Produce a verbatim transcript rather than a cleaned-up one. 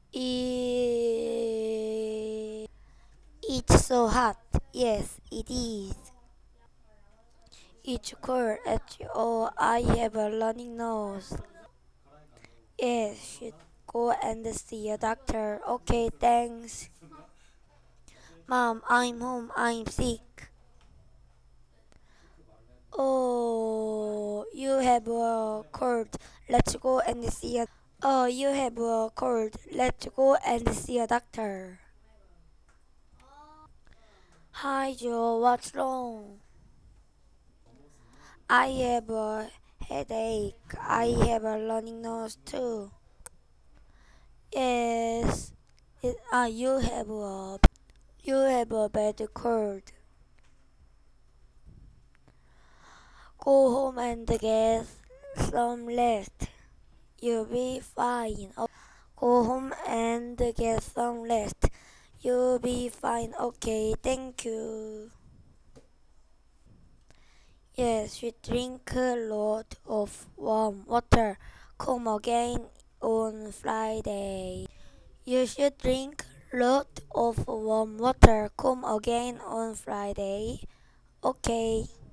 I- It's so hot. Yes, it is. It's cold. At all. I have a running nose. Yes, should go and see a doctor. Okay, thanks. Mom, I'm home. I'm sick. Oh, you have a cold. Let's go and see a. Oh, you have a cold. Let's go and see a doctor. Hi, Joe. What's wrong? I have a headache. I have a running nose too. Yes. It, uh, you have a you have a bad cold. Go home and get some rest. You'll be fine. Go home and get some rest. You'll be fine. Okay, thank you. Yes, you drink a lot of warm water. Come again on Friday. You should drink lot of warm water. Come again on Friday. Okay.